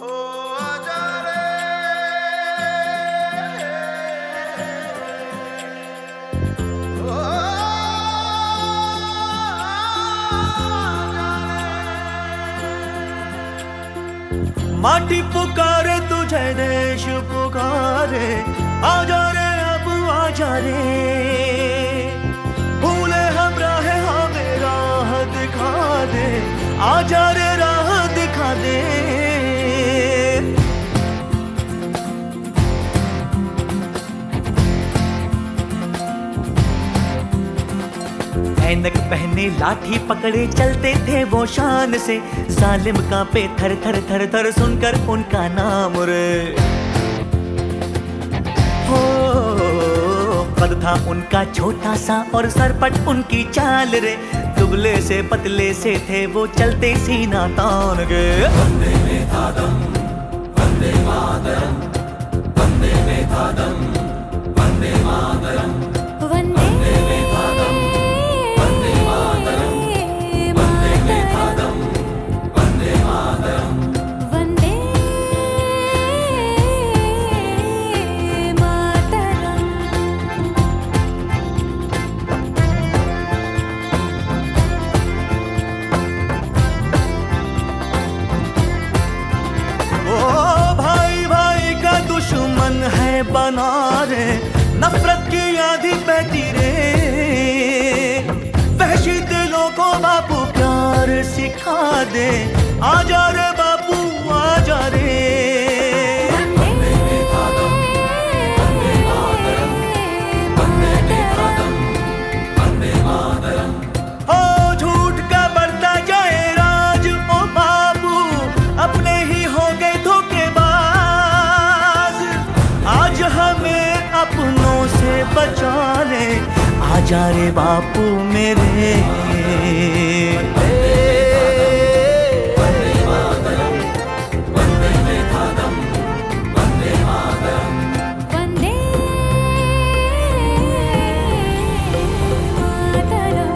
माटी पुकारे तुझे, देश पुकारे, आजा रे अब आजा रे। भूले हम राह, हमें राह दिखा दे, आजा रे राह दिखा दे। ऐनक पहने लाठी पकड़े चलते थे वो शान से, जालिम कांपे थर थर थर थर सुनकर उनका नाम रे। हो कद था उनका छोटा सा और सरपट उनकी चाल रे, दुबले से पतले से थे वो चलते सीना तान के। वंदे में था दम, वंदे मातरम, वंदे में था दम, वंदे मातरम, वंदे में था दम, वंदे मातरम, वंदे में था दम, वंदे मातरम, वंदे मातरम। ओ भाई भाई का दुश्मन है बना रे, नफरत की आंधी बहती रे। वहशी दिलों को बापू प्यार सिखा दे, आजा रे बापू आजा रे। वंदे में था दम, वंदे मातरम, वंदे में था दम, वंदे मातरम। हो झूठ का बढ़ता जाए राज ओ बाबू, अपने ही हो गए धोखेबाज। आज हमें अपनों से बचा ले, आजा रे बापू मेरे। वंदे मातरम, वंदे में था दम, वंदे मातरम, वंदे मातरम।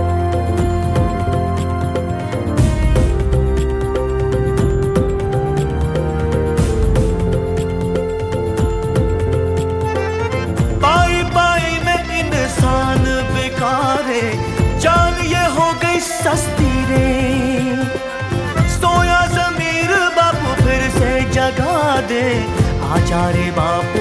पाई पाई में इंसान बेकारे, जान ये हो गई सस्ती रे। सोया ज़मीर बापू फिर से जगा दे, आजा रे बापू